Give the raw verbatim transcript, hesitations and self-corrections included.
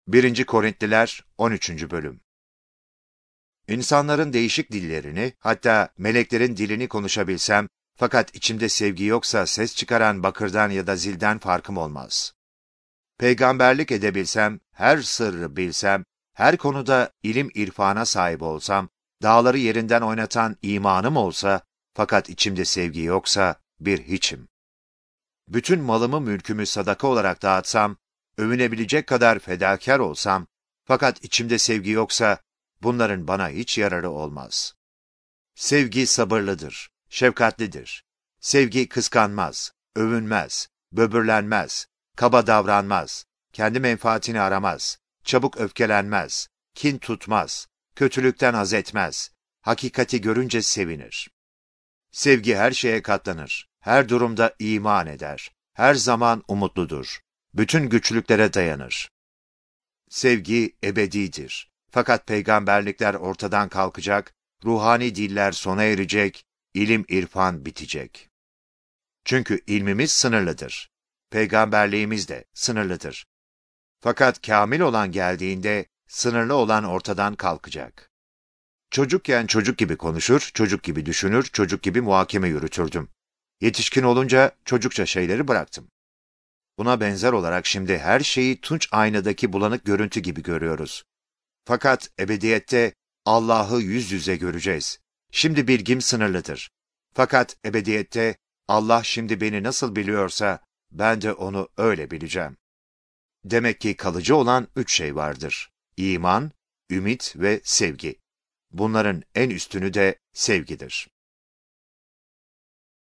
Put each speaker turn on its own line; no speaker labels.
birinci Korintliler on üçüncü bölüm. İnsanların değişik dillerini, hatta meleklerin dilini konuşabilsem, fakat içimde sevgi yoksa ses çıkaran bakırdan ya da zilden farkım olmaz. Peygamberlik edebilsem, her sırrı bilsem, her konuda ilim irfana sahip olsam, dağları yerinden oynatan imanım olsa, fakat içimde sevgi yoksa bir hiçim. Bütün malımı mülkümü sadaka olarak dağıtsam, övünebilecek kadar fedakar olsam, fakat içimde sevgi yoksa, bunların bana hiç yararı olmaz. Sevgi sabırlıdır, şefkatlidir. Sevgi kıskanmaz, övünmez, böbürlenmez, kaba davranmaz, kendi menfaatini aramaz, çabuk öfkelenmez, kin tutmaz, kötülükten haz etmez, hakikati görünce sevinir. Sevgi her şeye katlanır, her durumda iman eder, her zaman umutludur, bütün güçlüklere dayanır. Sevgi ebedidir. Fakat peygamberlikler ortadan kalkacak, ruhani diller sona erecek, ilim irfan bitecek. Çünkü ilmimiz sınırlıdır. Peygamberliğimiz de sınırlıdır. Fakat kamil olan geldiğinde sınırlı olan ortadan kalkacak. Çocukken çocuk gibi konuşur, çocuk gibi düşünür, çocuk gibi muhakeme yürütürdüm. Yetişkin olunca çocukça şeyleri bıraktım. Buna benzer olarak şimdi her şeyi tunç aynadaki bulanık görüntü gibi görüyoruz. Fakat ebediyette Allah'ı yüz yüze göreceğiz. Şimdi bilgim sınırlıdır. Fakat ebediyette Allah şimdi beni nasıl biliyorsa ben de onu öyle bileceğim. Demek ki kalıcı olan üç şey vardır: İman, ümit ve sevgi. Bunların en üstünü de sevgidir.